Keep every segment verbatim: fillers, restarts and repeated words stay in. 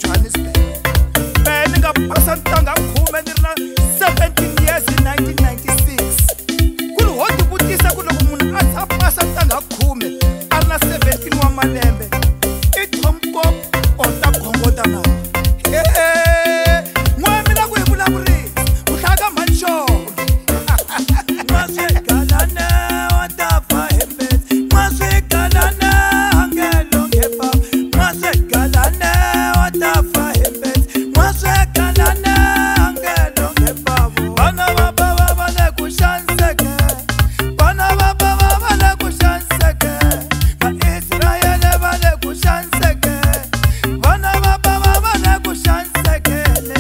Johannesburg. Mina ngapasa ntanga khume ni ri na seventeen years in nineteen ninety-six. Ku ri ho ti vutisa ku loko munhu a tsha pasa ntanga khume a ri na seventeen wa malembe i Tomko or ta khongota na. N'wana mina ku hi vulavurisa ku hlaka manxonge. Maswigalane wa ta fa hembeti, maswigalane angelo ngepa, maswigalane wa ta fa hembeti, maswigalane angelo ngepa. Bana va bava va le ku xaniseke, bana va bava va le ku xaniseke, vaIsirayele va le ku xaniseke, bana va bava va le ku xanisekele.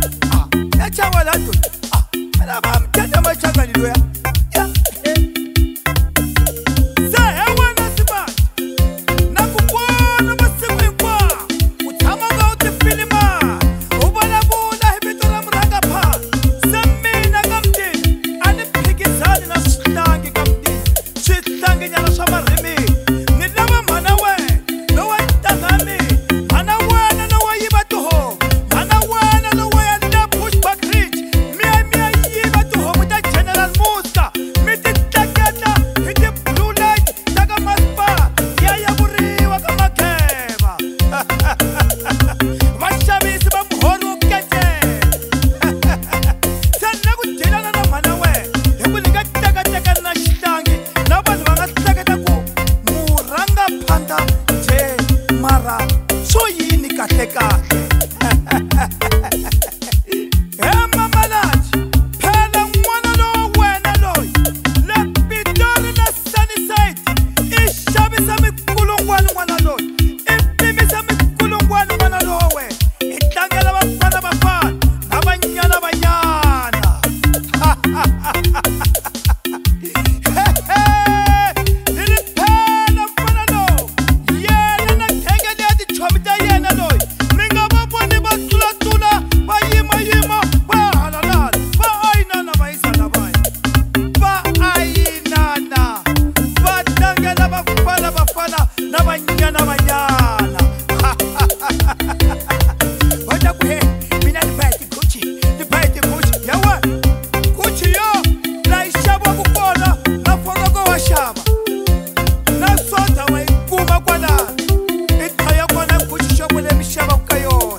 Ah, ya chawa la tu. Ah, ana ba mtata machaga ni loya. Ya. Sa hewa na siba. Na kupona masiku kwa. Utama ga utipilima. Ubala bula hibitora mranga pa. Samina gamdi. Ani pikizani na slangi gamdi. Slangi nyala shama rimi. Nilama manawe. No one tagami. Manawe na no way batuho. Manawe na no way and push back reach. Mia mia yiba tuho with the General Muska. Miti takata. Hit the blue light. Taga maspa. Ya ya buri wakama keva. Washabi siba mhoro kete. Sana kutilana na manawe. Hebu niga taga taga na shitangi. Na banu wanga taga taku. Muranga panda. Je mara. So yini kateka. Eh mama lati. Pela mwana lo wena loy. Le bidoni na sunny side. Ishabi sa mikulungwani mwana loy. Ipimi sa mikulungwani mwana lowe. Itangela bafana bafana. Abanyana banyana. Nilipenda mfana lo. Yena na kenge leti chomita yena loy. Ninga babwani batula tula. Ba yima yima. Ba halala. Ba ainana ba isana ba. Ba ainana. Ba tangela bafana bafana. Na banyana banyana. Wacha kuhe. Mina nipaiti kuchi. Nipaiti kuchi. Yawa. Kuchi yo. Na ishaba kukona. Na fonogo wa shaba. Na sota wa ikuma kwa na. Itaya kwa na kuchi shokule mishaba kukayona.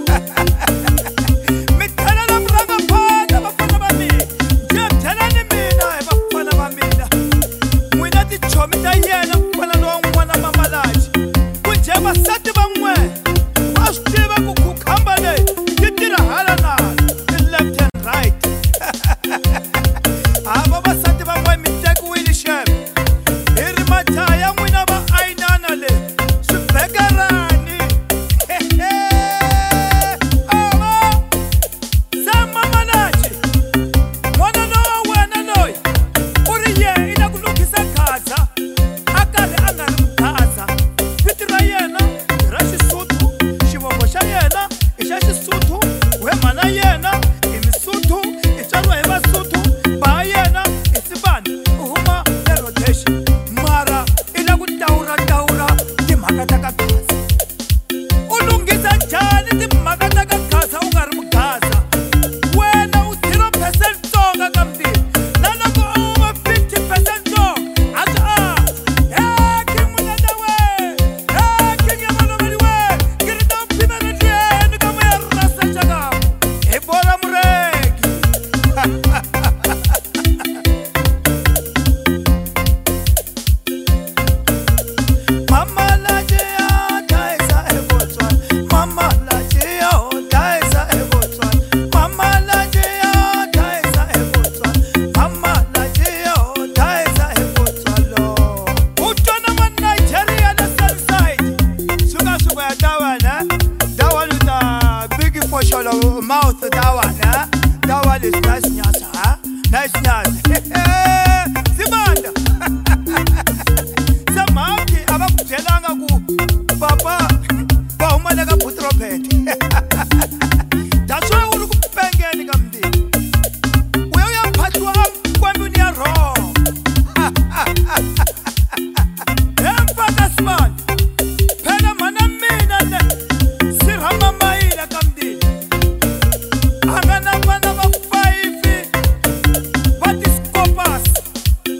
Mitana na mranga pada bafana bami. Jemtana ni mina e bafana bamina. Mwina ti chomita yena mfana lo mwana mamalaji. Kujeba sati bamwe. Bashtiba kukukambale. Yitira halana. Left and right. Ababa sati bamwe miteku wili shem. Irimata ya mwina ba ainana le. Supegarani. Aba. Sama manaji. Mwana no wena loy. Uriye inakulukisa kaza. Akale angari mkaza. Fitira yena. Rashi sutu. Shibongosha yena. Ishashi sutu. We mana yena. Imisutu. Icharwa eba sutu. Ba yena. Isibani. Uhuma ya rotation. Mara. Inakutaura taura. Timakataka kaza. Ulungisa jani timakataka kaza. Ungari mkaza. Wena u zero percent songa kamdi. Nalako over fifty percent song. Ata ah. Eh, king mwana we. Eh, king ya malomeli we. Kirita mpima nidre. Nukama ya rasa chaga. Ebola mureki. Mama la jia taisa ebotwan. Mama la jia taisa ebotwan. Mama la jia taisa ebotwan. Mama la jia taisa ebotwan lo. Utona man Nigeria na Sunside. Suga suga ya dawa na. Dawa luta big portion of mouth dawa na. Dawa is nice nyasa ha. Nice nyasa. Simanda. Samaki abakujelanga ku papa ba umaleka putropet. That's why uri kupengeni kamdi. Uyo yaphathwa kwami ni ro. Emfaka smart. Phela mana mina le. Sirhama mayila kamdi. Angana bana ba five. What is copas?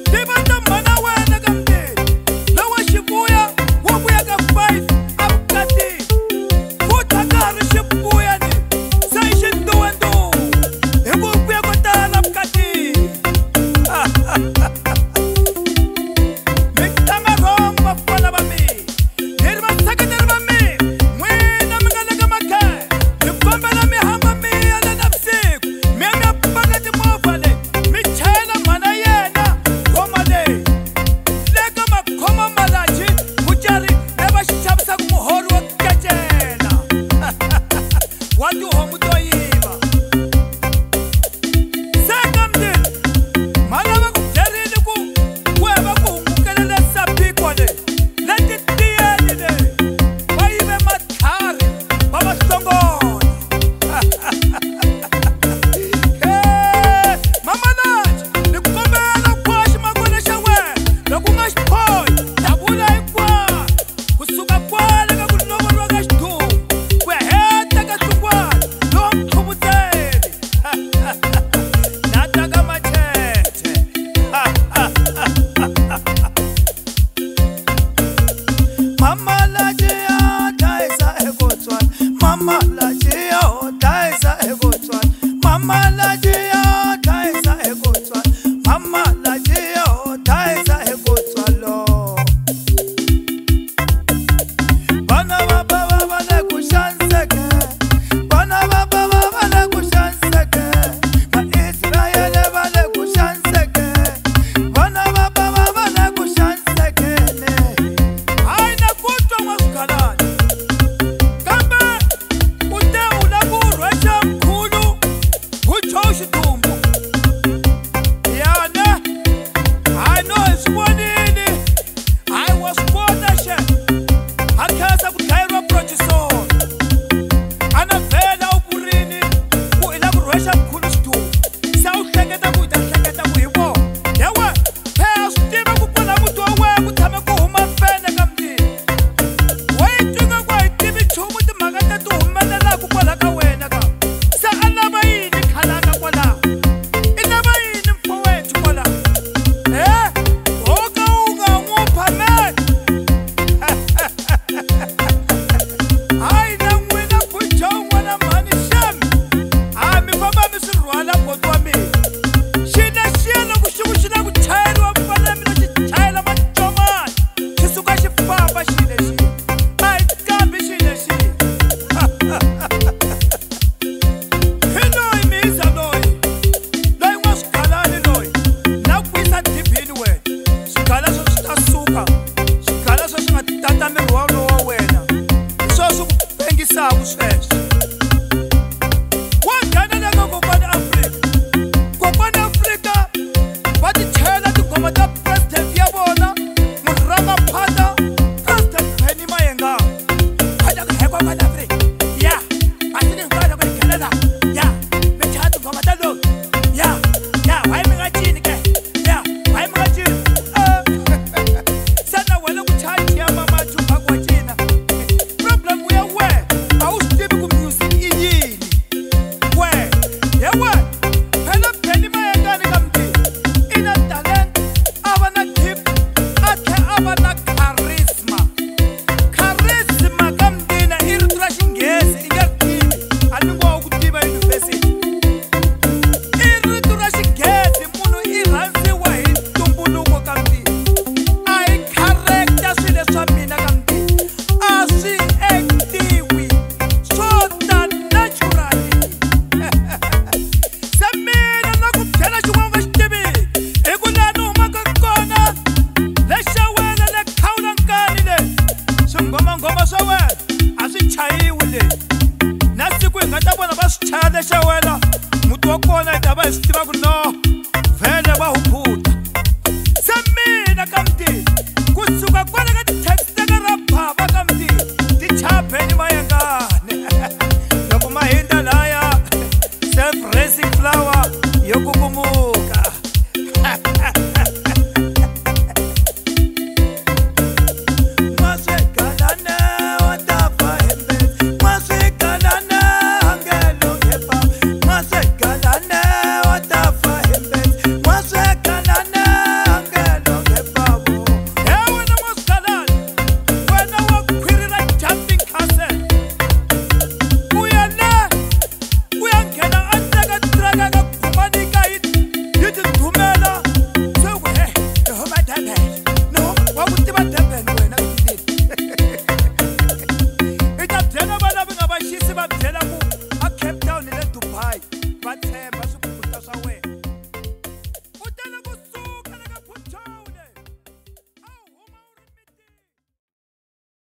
Tell